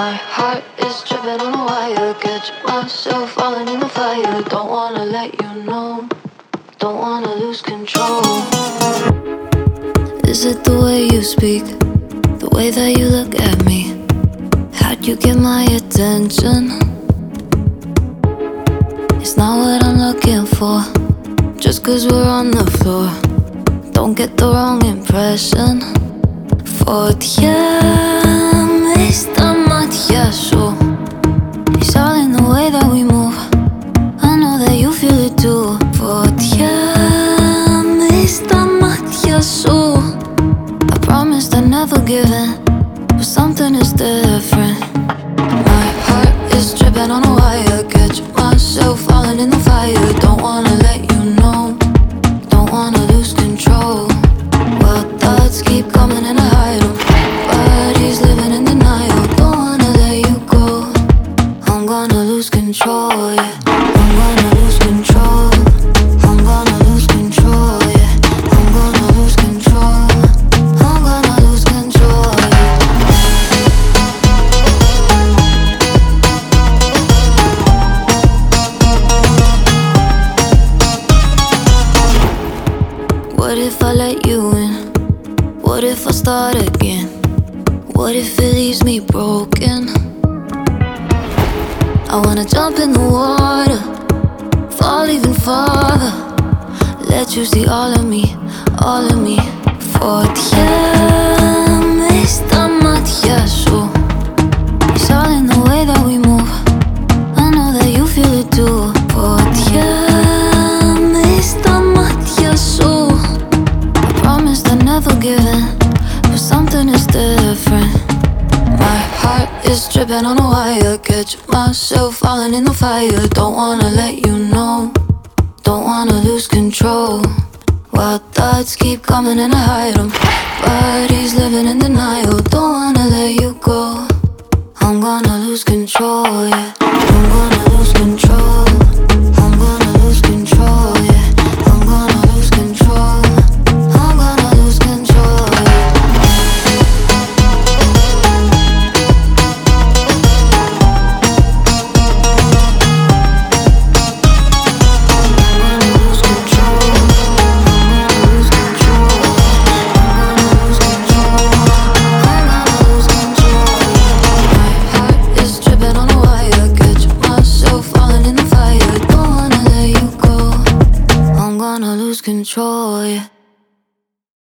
My heart is dripping on a wire. Catch myself falling in the fire. Don't wanna let you know. Don't wanna lose control. Is it the way you speak? The way that you look at me? How'd you get my attention? It's not what I'm looking for. Just 'cause we're on the floor, don't get the wrong impression. Φωτιά στα μάτια σου. It's all in the way that we move. I know that you feel it too. Φωτιά στα μάτια σου. I promised I'd never give in, but something is different. My heart is dripping on a wire. Catch myself falling in the fire. Don't wanna let you know. Don't wanna lose control. Wild thoughts keep coming and I hide 'em. Bodies living in denial. Don't wanna let you go. I'm gonna lose control, yeah. I'm gonna lose control. I'm gonna lose control, yeah. I'm gonna lose control. I'm gonna lose control, yeah. What if I let you in? What if I start again? What if it leaves me broken? I wanna jump in the water, fall even farther. Let you see all of me, all of me. Φωτιά μες στα μάτια σου. It's all in the way that we move. I know that you feel it too. Φωτιά μες στα μάτια σου. I promised I'd never give in, but something is different. My heart is dripping on a wire. Catch myself falling in the fire. Don't wanna let you know. Don't wanna lose control. Wild thoughts keep coming and I hide 'em. Bodies living in denial. Don't wanna let you go. I'm gonna lose control, yeah. I'm gonna lose control. I'm gonna lose control, yeah. I'm gonna lose control. I'm gonna lose control, yeah. Control, yeah.